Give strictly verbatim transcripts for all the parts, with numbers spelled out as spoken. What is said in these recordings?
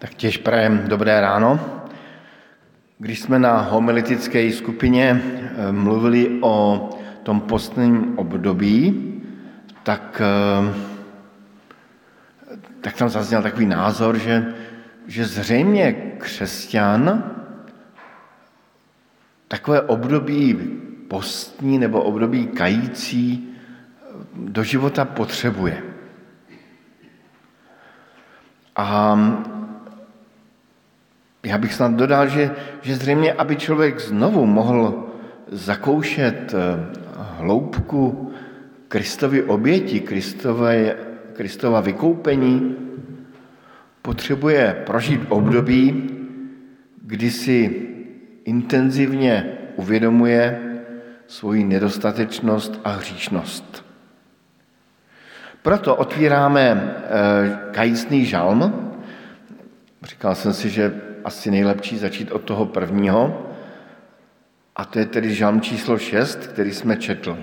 Tak těž prajem dobré ráno. Když jsme na homiletické skupině mluvili o tom postním období, tak, tak tam zazněl takový názor, že, že zřejmě křesťan takové období postní nebo období kající do života potřebuje. A já bych snad dodal, že, že zřejmě, aby člověk znovu mohl zakoušet hloubku Kristovy oběti, Kristové, Kristova vykoupení, potřebuje prožít období, kdy si intenzivně uvědomuje svoji nedostatečnost a hříšnost. Proto otvíráme kajícný žalm. Říkal jsem si, že asi nejlepší začít od toho prvního, a to je tedy žalm číslo šest, který jsme četli.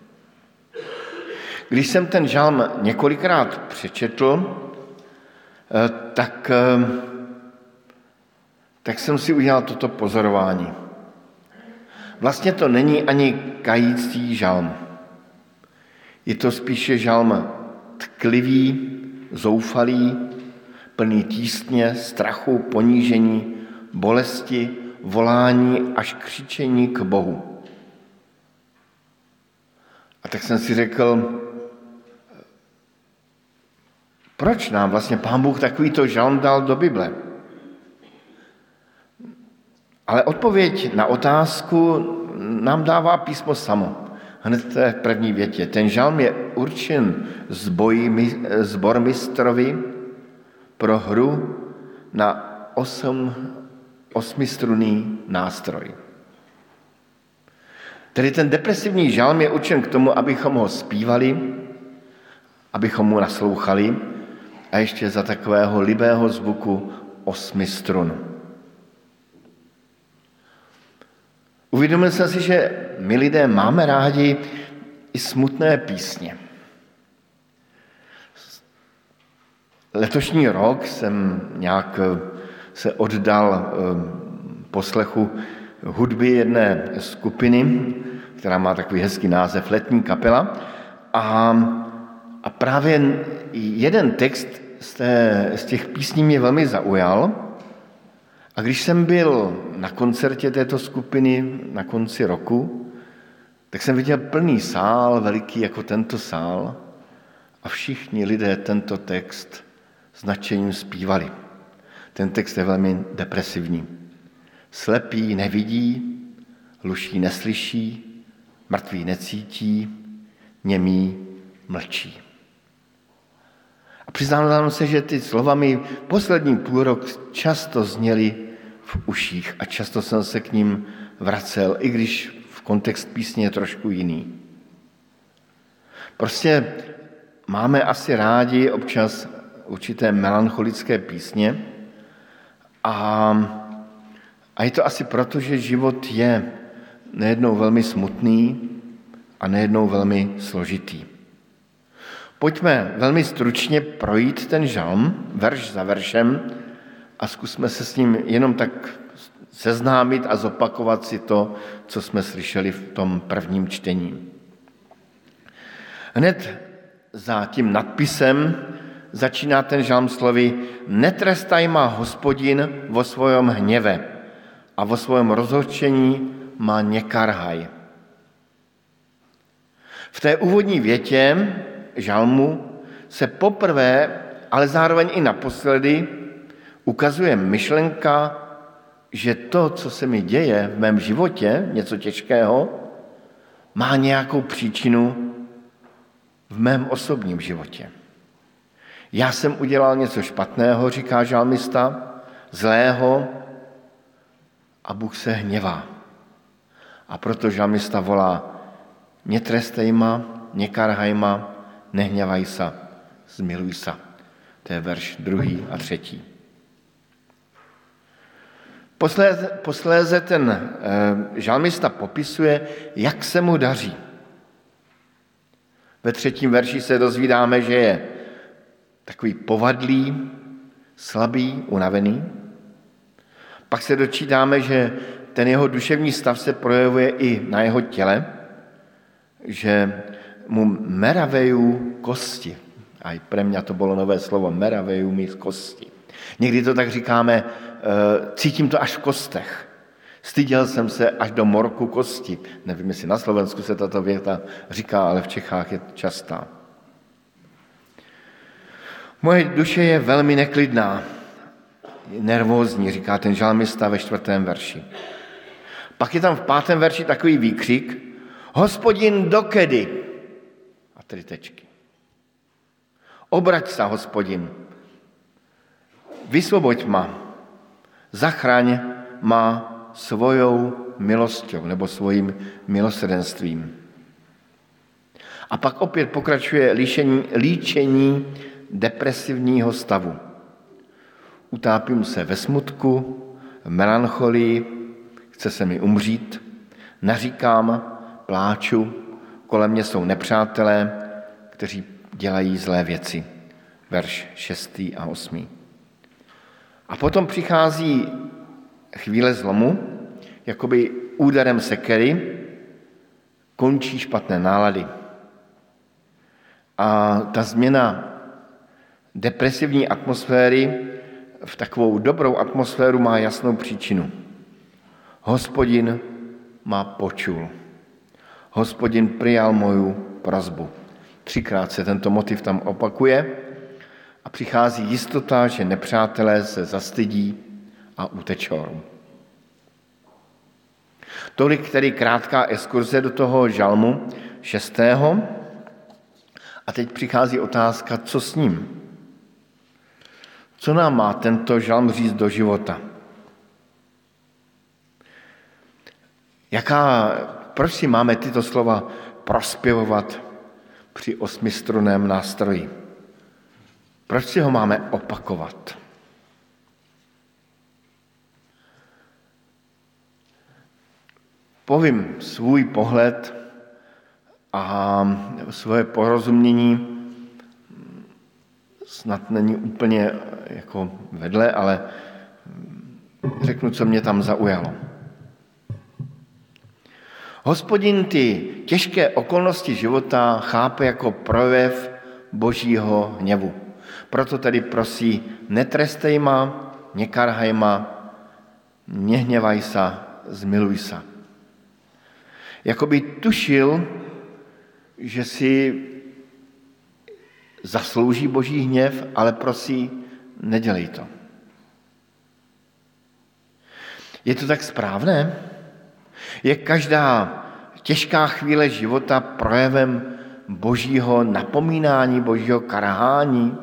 Když jsem ten žalm několikrát přečetl, tak, tak jsem si udělal toto pozorování. Vlastně to není ani kající žalm. Je to spíše žalm tklivý, zoufalý, plný tísně, strachu, ponížení, bolesti, volání až křičení k Bohu. A tak jsem si řekl, proč nám vlastně Pán Bůh takovýto žalm dal do Bible? Ale odpověď na otázku nám dává písmo samo. Hned v té první větě. Ten žalm je určen sbormistrovi pro hru na osm, osmistrunný nástroj. Tedy ten depresivní žalm je určen k tomu, abychom ho zpívali, abychom mu naslouchali a ještě za takového libého zvuku osmi strun. Uvědomil jsem si, že my lidé máme rádi i smutné písně. Letošní rok jsem nějak se oddal poslechu hudby jedné skupiny, která má takový hezký název Letní kapela. A, a právě jeden text z, té, z těch písní mě velmi zaujal. A když jsem byl na koncertě této skupiny na konci roku, tak jsem viděl plný sál, veliký jako tento sál, a všichni lidé tento text s nadšením zpívali. Ten text je velmi depresivní. Slepý nevidí, hluší neslyší, mrtvý necítí, němý mlčí. A přiznám se, že ty slova mi poslední půl rok často zněly v uších a často jsem se k ním vracel, i když v kontext písně je trošku jiný. Prostě máme asi rádi občas určité melancholické písně a, a je to asi proto, že život je nejednou velmi smutný a nejednou velmi složitý. Pojďme velmi stručně projít ten žalm, verš za veršem, a zkusme se s ním jenom tak seznámit a zopakovat si to, co jsme slyšeli v tom prvním čtení. Hned za tím nadpisem začíná ten žalm slovy: Netrestaj má Hospodin vo svojom hněve a vo svojom rozhořčení má nekarhaj. V té úvodní větě žalmu se poprvé, ale zároveň i naposledy ukazuje myšlenka, že to, co se mi děje v mém životě, něco těžkého, má nějakou příčinu v mém osobním životě. Já jsem udělal něco špatného, říká žalmista, zlého, a Bůh se hněvá. A proto žalmista volá: netrestej ma, nekarhaj ma, nehněvaj sa, zmiluj sa. To je verš druhý a třetí. Posléze, posléze ten e, žalmista popisuje, jak se mu daří. Ve třetím verši se dozvídáme, že je takový povadlý, slabý, unavený. Pak se dočítáme, že ten jeho duševní stav se projevuje i na jeho těle, že mu meravejú kosti. A i pre mňa to bylo nové slovo, meravejú mi kosti. Někdy to tak říkáme, cítím to až v kostech. Styděl jsem se až do morku kosti. Nevím, jestli na Slovensku se tato věta říká, ale v Čechách je častá. Moje duše je velmi neklidná, nervózní, říká ten žalmista ve čtvrtém verši. Pak je tam v pátém verši takový výkřik, Hospodin dokedy? A tři tečky. Obrať sa, Hospodin, vysvoboď ma, zachraň ma svojou milosťou nebo svojím milosrdenstvím. A pak opět pokračuje líčení, líčení depresivního stavu. Utápím se ve smutku, v melancholii, chce se mi umřít, naříkám, pláču, kolem mě jsou nepřátelé, kteří dělají zlé věci. Verš šestý a osmý. A potom přichází chvíle zlomu, jakoby úderem sekery, končí špatné nálady. A ta změna depresivní atmosféry v takovou dobrou atmosféru má jasnou příčinu. Hospodin ma počul. Hospodin prijal moju prosbu. Třikrát se tento motiv tam opakuje a přichází jistota, že nepřátelé se zastydí a utečou. Tolik tedy krátká exkurze do toho žalmu šestého. A teď přichází otázka, co s ním? Co nám má tento žalm říct do života? Jaká, proč si máme tyto slova prospěvovat při osmistrunném nástroji? Proč si ho máme opakovat? Povím svůj pohled a svoje porozumění, snad není úplně jako vedle, ale řeknu, co mě tam zaujalo. Hospodin ty těžké okolnosti života chápe jako projev Božího hněvu. Proto tedy prosí, netrestej ma, nekarhaj ma, nehněvaj sa, zmiluj sa. Jakoby tušil, že si zaslouží Boží hněv, ale prosí, nedělej to. Je to tak správné? Je každá těžká chvíle života projevem Božího napomínání, Božího karhání?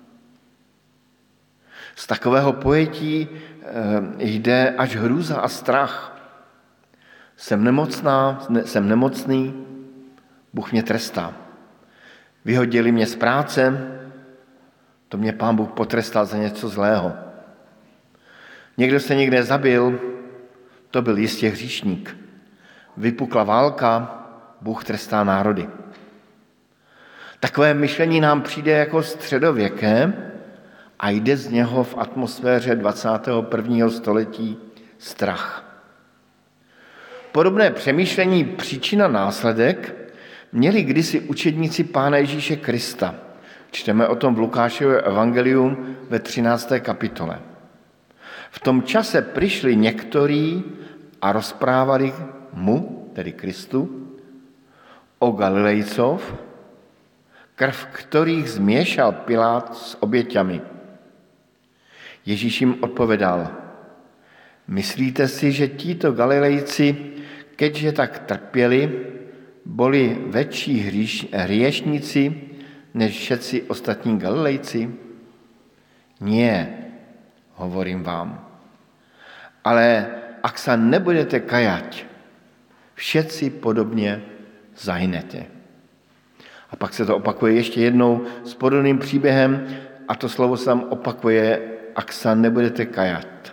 Z takového pojetí jde až hrůza a strach. Jsem nemocná, jsem nemocný, Bůh mě trestá. Vyhodili mě z práce, to mě Pán Bůh potrestal za něco zlého. Někdo se někde zabil, to byl jistě hříšník. Vypukla válka, Bůh trestá národy. Takové myšlení nám přijde jako středověké a jde z něho v atmosféře dvacátého prvního století strach. Podobné přemýšlení příčina následek měli kdysi učedníci Pána Ježíše Krista. Čteme o tom v Lukášově evangeliu ve třinácté kapitole. V tom čase přišli někteří a rozprávali mu, tedy Kristu, o Galilejcov, krv kterých zmiešal Pilát s oběťami. Ježíš jim odpovedal, myslíte si, že títo Galilejci, keďže tak trpěli, boli väčší hříš, hriešníci než všetci ostatní Galilejci? Nie, hovorím vám. Ale ak sa nebudete kajať, všetci podobně zahynete. A pak se to opakuje ještě jednou s podobným příběhem a to slovo se tam opakuje, ak sa nebudete kajat.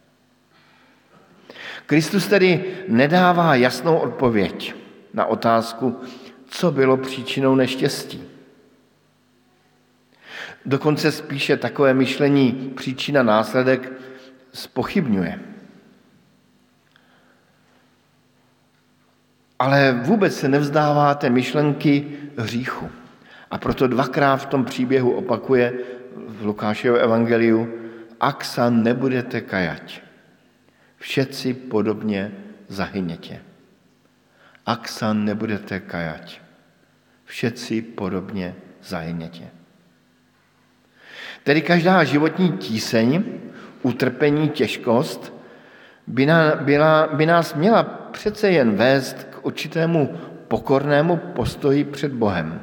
Kristus tedy nedává jasnou odpověď na otázku, co bylo příčinou neštěstí. Dokonce spíše takové myšlení příčina následek zpochybňuje. Ale vůbec se nevzdává té myšlenky hříchu. A proto dvakrát v tom příběhu opakuje v Lukášově evangeliu: ak sa nebudete kajať, všetci podobně zahyněte. Ak sa nebudete kajať, všetci podobně zahyněte. Tedy každá životní tíseň, utrpení, těžkost by, na, byla, by nás měla přece jen vést k určitému pokornému postoji před Bohem.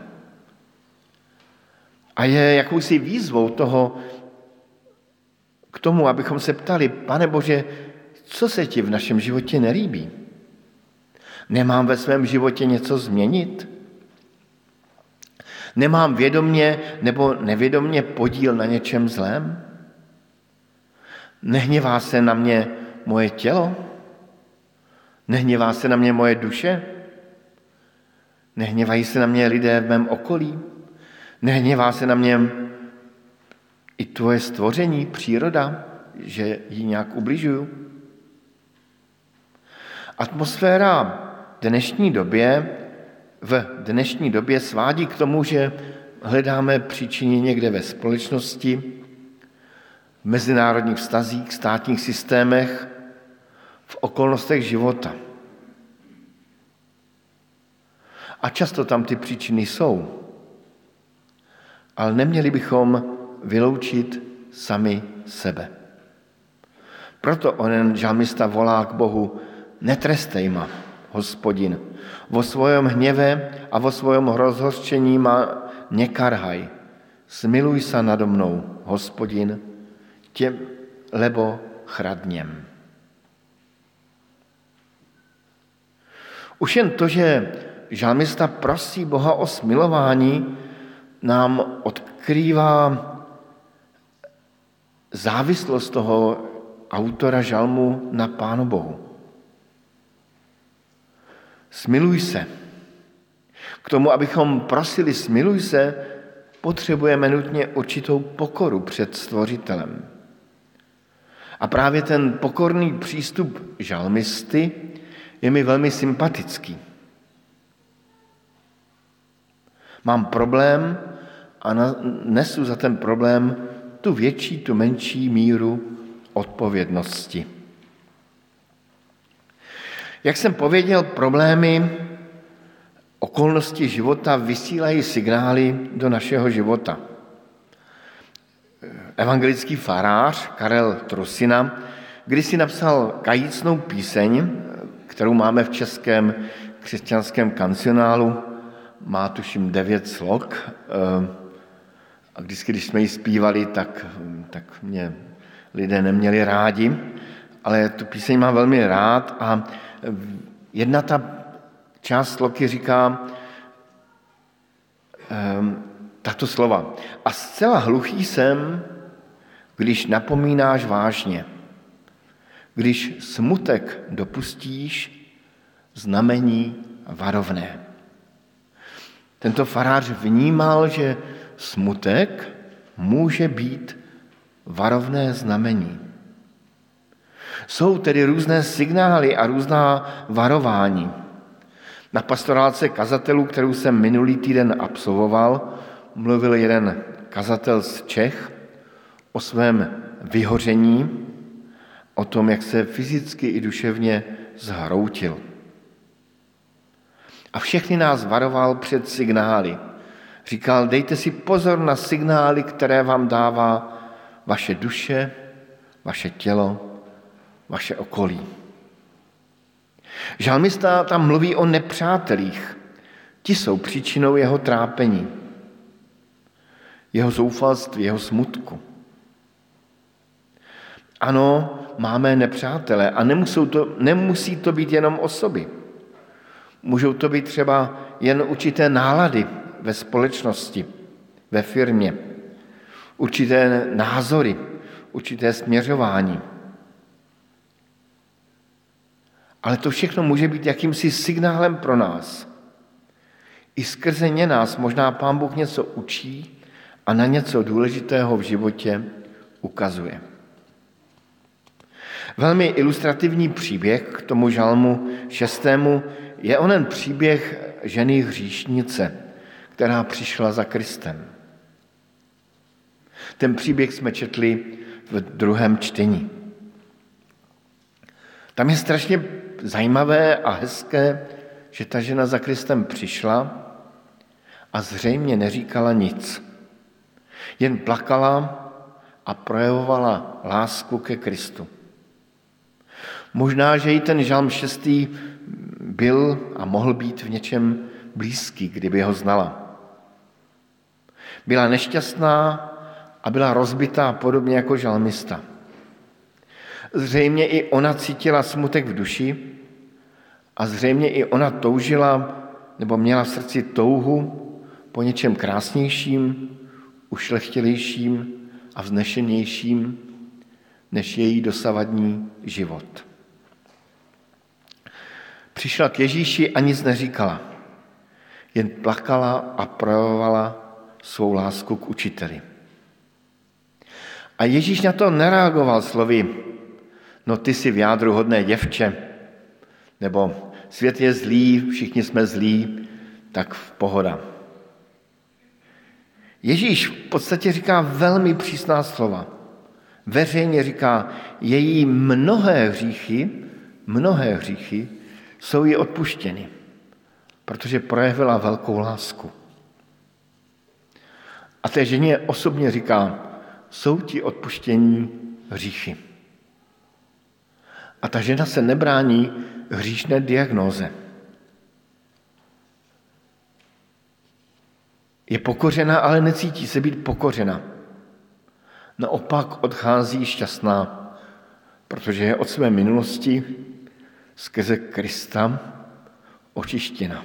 A je jakousi výzvou toho k tomu, abychom se ptali: Pane Bože, co se ti v našem životě nelíbí? Nemám ve svém životě něco změnit? Nemám vědomně nebo nevědomně podíl na něčem zlém? Nehněvá se na mě moje tělo? Nehněvá se na mě moje duše? Nehněvají se na mě lidé v mém okolí? Nehněvá se na mě i tvoje stvoření, příroda, že jí nějak ubližuju? Atmosféra dnešní době, v dnešní době svádí k tomu, že hledáme příčiny někde ve společnosti, v mezinárodních vztazích, státních systémech, v okolnostech života. A často tam ty příčiny jsou. Ale neměli bychom vyloučit sami sebe. Proto onen žalmista volá k Bohu: netrestej ma, Hospodin, vo svojom hněve a vo svojom rozhořčení ma nekarhaj. Smiluj sa nado mnou, Hospodin, tě, lebo chradněm. Už jen to, že žalmista prosí Boha o smilování, nám odkrývá závislost toho autora žalmu na Pánu Bohu. Smiluj se. K tomu, abychom prosili smiluj se, potřebujeme nutně určitou pokoru před Stvořitelem. A právě ten pokorný přístup žalmisty je mi velmi sympatický. Mám problém a nesu za ten problém tu větší, tu menší míru odpovědnosti. Jak jsem pověděl, problémy, okolnosti života vysílají signály do našeho života. Evangelický farář Karel Trusina kdysi napsal kajícnou píseň, kterou máme v českém křesťanském kancionálu, má tuším devět slok. A vždycky, když jsme ji zpívali, tak, tak mě lidé neměli rádi, ale tu píseň mám velmi rád a jedna ta část sloky říká um, tato slova. A zcela hluchý jsem, když napomínáš vážně, když smutek dopustíš, znamení varovné. Tento farář vnímal, že smutek může být varovné znamení. Jsou tedy různé signály a různá varování. Na pastorálce kazatelů, kterou jsem minulý týden absolvoval, mluvil jeden kazatel z Čech o svém vyhoření, o tom, jak se fyzicky i duševně zhroutil. A všechny nás varoval před signály. Říkal, dejte si pozor na signály, které vám dává vaše duše, vaše tělo, vaše okolí. Žalmista tam mluví o nepřátelích. Ti jsou příčinou jeho trápení, jeho zoufalství, jeho smutku. Ano, máme nepřátele a nemusí to, nemusí to být jenom osoby. Můžou to být třeba jen určité nálady ve společnosti, ve firmě, určité názory, určité směřování. Ale to všechno může být jakýmsi signálem pro nás. I skrze ně nás možná Pán Bůh něco učí a na něco důležitého v životě ukazuje. Velmi ilustrativní příběh k tomu žalmu šestému je onen příběh ženy hříšnice, která přišla za Kristem. Ten příběh jsme četli v druhém čtení. Tam je strašně zajímavé a hezké, že ta žena za Kristem přišla a zřejmě neříkala nic. Jen plakala a projevovala lásku ke Kristu. Možná, že i ten žalm šestý byl a mohl být v něčem blízký, kdyby ho znala. Byla nešťastná a byla rozbitá podobně jako žalmista. Zřejmě i ona cítila smutek v duši a zřejmě i ona toužila nebo měla v srdci touhu po něčem krásnějším, ušlechtilejším a vznešenějším než její dosavadní život. Přišla k Ježíši a nic neříkala, jen plakala a projevovala svou lásku k učiteli. A Ježíš na to nereagoval slovy, no ty jsi v jádru hodné děvče, nebo svět je zlý, všichni jsme zlí, tak v pohoda. Ježíš v podstatě říká velmi přísná slova. Veřejně říká, její mnohé hříchy, mnohé hříchy jsou jí odpuštěny, protože projevila velkou lásku. A té ženě osobně říká, jsou ti odpuštění hříchy. A ta žena se nebrání hříšné diagnóze. Je pokořená, ale necítí se být pokořena. Naopak odchází šťastná, protože je od své minulosti skrze Krista očištěna.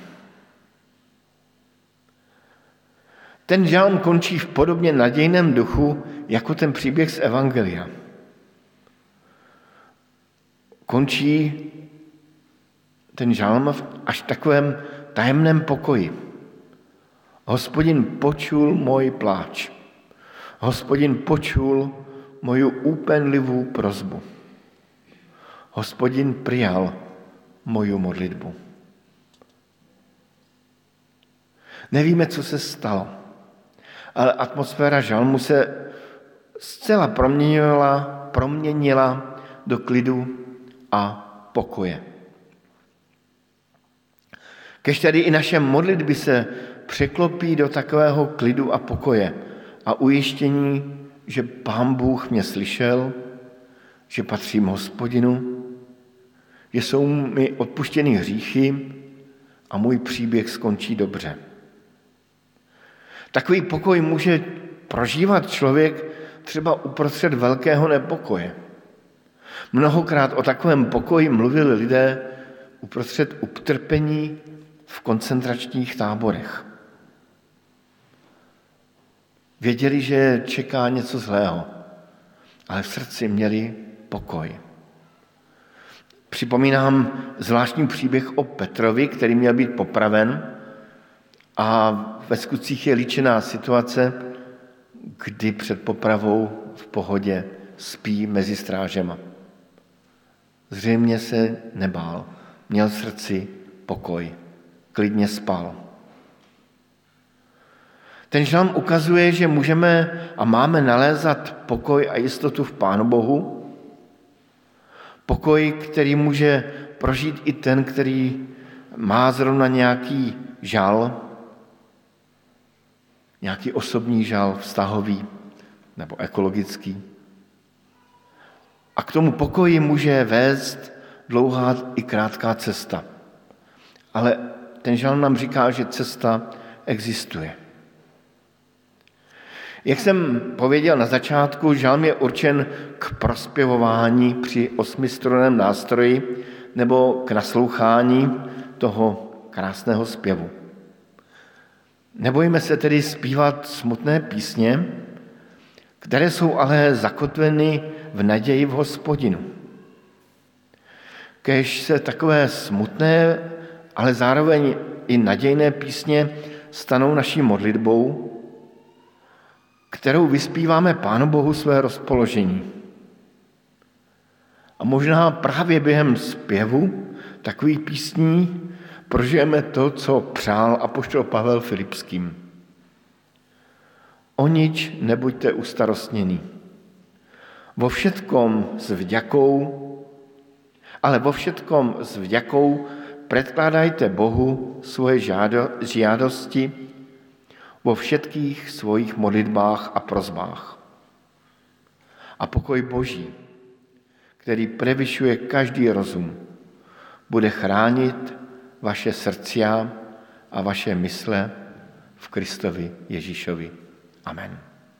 Ten žalm končí v podobně nadějném duchu, jako ten příběh z Evangelia. Končí ten žalm až v takovém tajemném pokoji. Hospodin počul můj pláč. Hospodin počul moju úpenlivou prosbu. Hospodin přijal moju modlitbu. Nevíme, co se stalo, ale atmosféra žalmu se zcela proměnila, proměnila do klidu a pokoje. Kež tady i naše modlitby se překlopí do takového klidu a pokoje a ujištění, že Pán Bůh mě slyšel, že patřím Hospodinu, že jsou mi odpuštěny hříchy a můj příběh skončí dobře. Takový pokoj může prožívat člověk třeba uprostřed velkého nepokoje. Mnohokrát o takovém pokoji mluvili lidé uprostřed utrpení v koncentračních táborech. Věděli, že čeká něco zlého, ale v srdci měli pokoj. Připomínám zvláštní příběh o Petrovi, který měl být popraven, a ve skutcích je líčená situace, kdy před popravou v pohodě spí mezi strážema. Zřejmě se nebál, měl v srdci pokoj, klidně spal. Ten žalm ukazuje, že můžeme a máme nalézat pokoj a jistotu v Pánu Bohu. Pokoj, který může prožít i ten, který má zrovna nějaký žal, nějaký osobní žal, vztahový nebo ekologický. A k tomu pokoji může vést dlouhá i krátká cesta. Ale ten žalm nám říká, že cesta existuje. Jak jsem pověděl na začátku, žalm je určen k prospěvování při osmistrunném nástroji nebo k naslouchání toho krásného zpěvu. Nebojíme se tedy zpívat smutné písně, které jsou ale zakotveny v naději v Hospodinu. Kéž se takové smutné, ale zároveň i nadějné písně stanou naší modlitbou kterou vyspíváme Pánu Bohu své rozpoložení. A možná právě během zpěvu takových písní prožijeme to, co přál apoštol Pavel Filipským. O nič nebuďte ustarostnění. Vo všetkom s vďakou, ale vo všetkom s vďakou predkládajte Bohu svoje žiadosti vo všetkých svojich modlitbách a prosbách. A pokoj Boží, který prevyšuje každý rozum, bude chránit vaše srdcia a vaše mysle v Kristovi Ježíšovi. Amen.